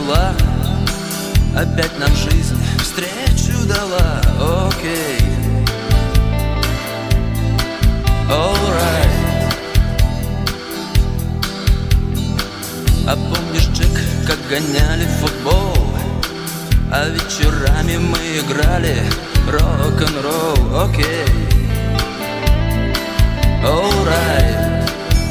дела. Опять нам жизнь встречу дала. Окей, alright. А помнишь, Джек, как гоняли в футбол? А вечерами мы играли рок-н-ролл. Окей, alright.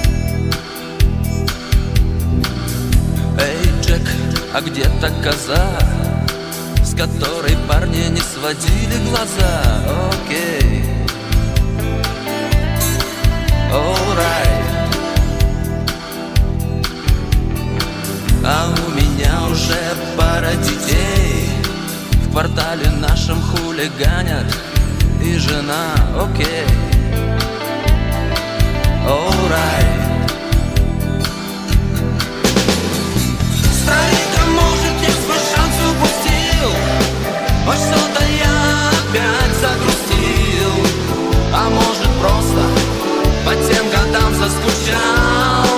Эй, Джек, а где-то коза, с которой парни не сводили глаза. Окей, alright. А у меня уже пара детей, в квартале нашем хулиганят и жена. Окей, alright. Старика, может, я свой шанс упустил, может, что-то я опять загрустил, а может, просто по тем годам заскучал.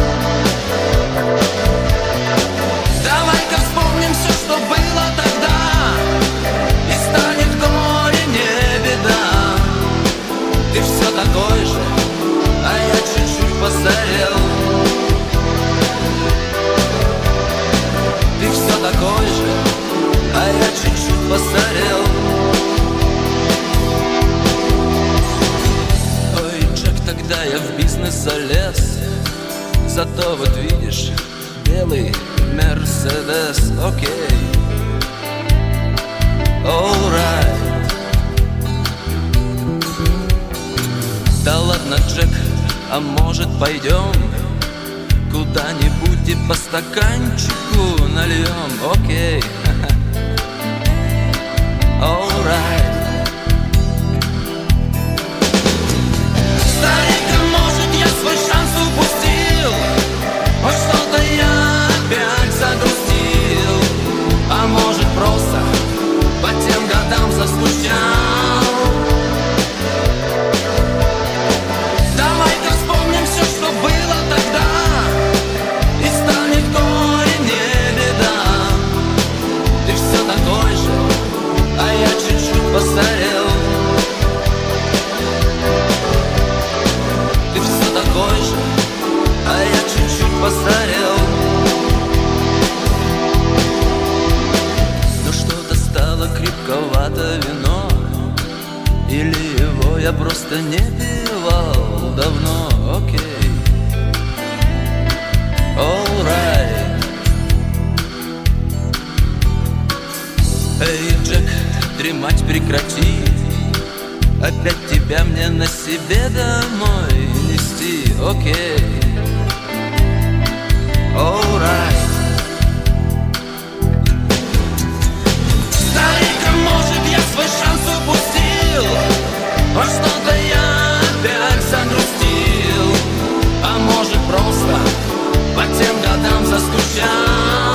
Давай-ка вспомним все, что было тогда, и станет горе не беда. Ты все такой же, а я чуть-чуть постарел. Ты все такой же, а я чуть-чуть постарел. Ой, Джек, тогда я в бизнес залез, зато вот видишь, белый Мерседес. Окей, alright. Да ладно, Джек, а может пойдем куда-нибудь и по стаканчику нальем? Окей, alright. Старика, может, я свой шанс упустил, может, что-то я опять загрустил, а может, просто по тем годам заскучал. Давай-ка вспомним все, что было тогда, и станет горе не беда. Ты все такой же, а я чуть-чуть постарел. Ты все такой же, а я чуть-чуть постарел. Но что-то стало крепковато вино, или его я просто не пивал давно. Окей, alright. Эй, Джек, дремать прекрати, опять тебя мне на себе домой нести. Окей, alright. Старика, может, я свой шанс упустил, может, что-то я опять загрустил, а может, просто по тем годам заскучал.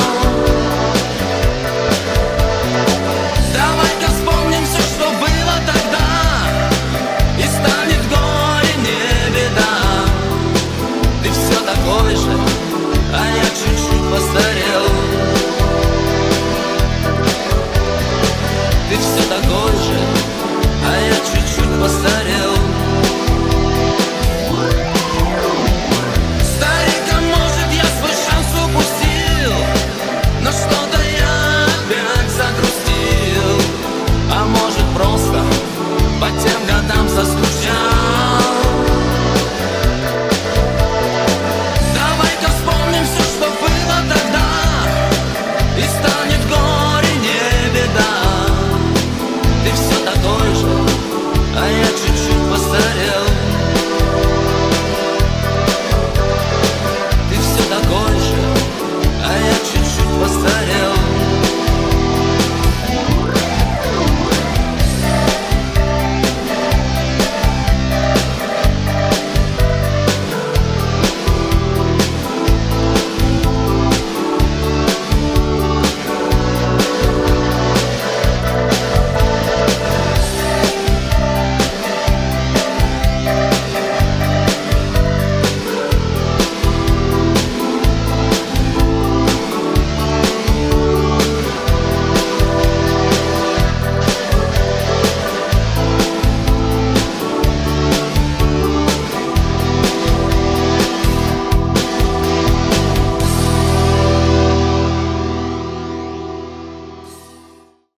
Давай-ка вспомним все, что было тогда, и станет горе не беда. Ты все такой же, а я чуть-чуть постарел. Ты все такой же, а я чуть-чуть постарел. Старика, может, я свой шанс упустил, но что-то я опять загрустил, а может, просто по тем годам заскучал. Давай-ка вспомним все, что было тогда, и станет горе не беда. Ты все такой же, а я чуть-чуть